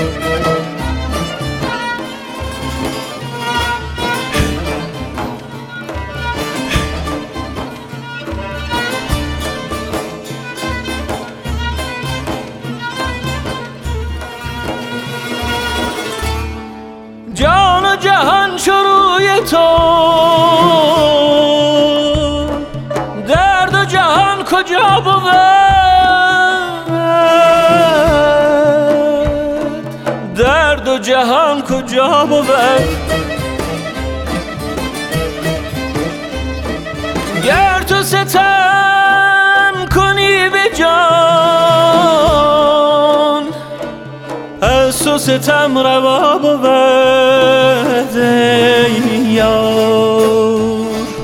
جان و جهان شروع تو، درد و جهان کجا بود؟ درد و جهان کجا بود؟ گر تو ستم کنی به جان، از تو ستم روا بود ای یار.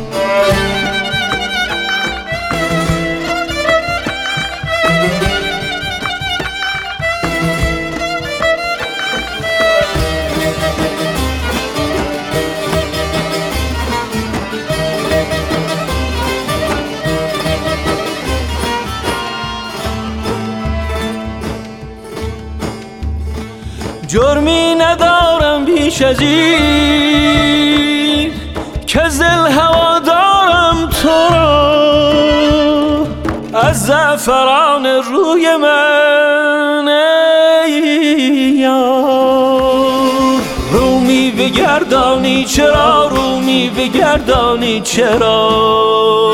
جرمی ندارم بیش از این که دل هوا دارم تو را، از زعفران روی من ای یار. رومی بگردانی چرا، رومی بگردانی چرا؟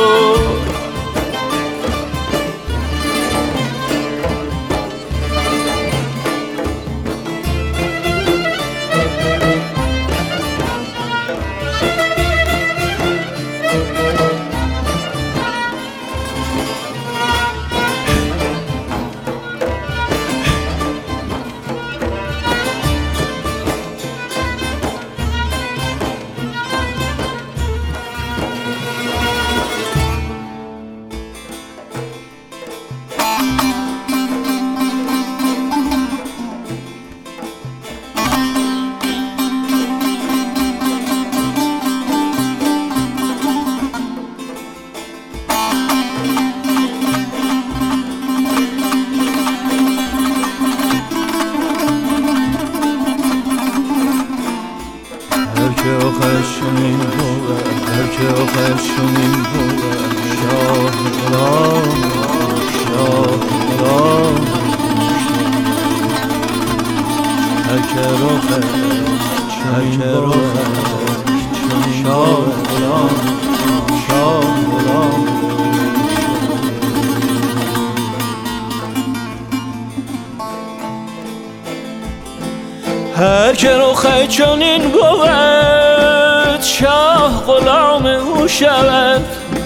آخرشونین بود، هر که آخرشونین بود، شاه غلام، شاه غلام. هر که آخرشونین بود، شاه غلام، شاه غلام. هر که رخ چنین بود، شاه غلام او شود.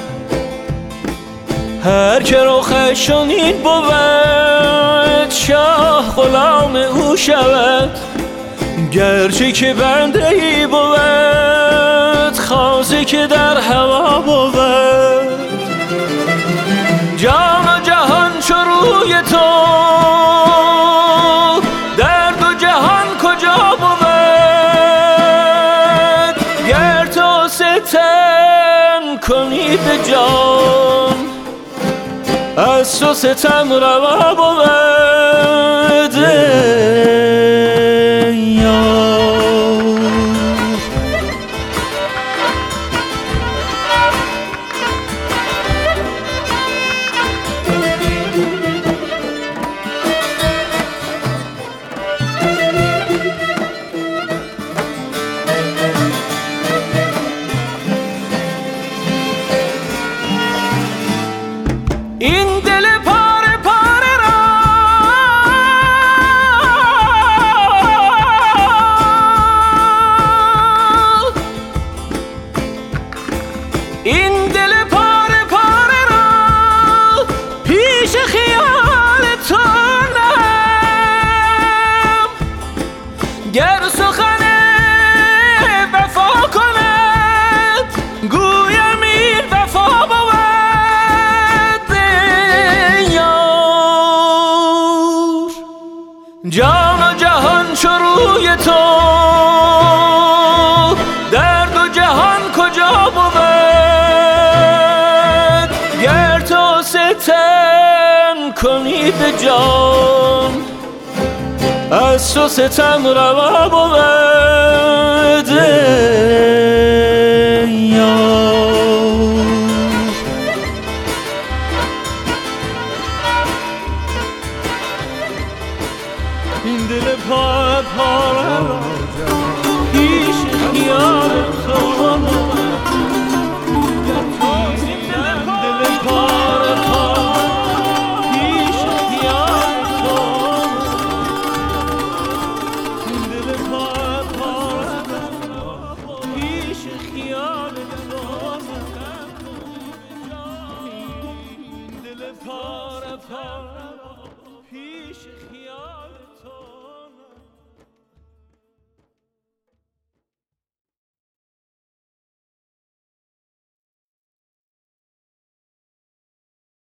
هر که رخ چنین بود، شاه غلام او شود. گرچه که بنده ای بود، خاصه که در هوا بود. جان و جهان چو روی تو، درد و جهان کجا بود؟ گر تو ستم کنی به جان، از تو ستم روا بود ای یار. این دل پاره پاره را، این دل پاره پاره را پیش خیال تو نهم. گر سخن وفا کند، گویم این وفا بود یار. جان و جهان چو روی تو، درد و جهان کجا بود؟ گر تو ستم کنی به جان، از تو ستم روا بود این دل پاره پاره را پیش خیال تو دل پاره پاره پیش خیال تو دل پاره پاره پیش خیال تو دل پاره پاره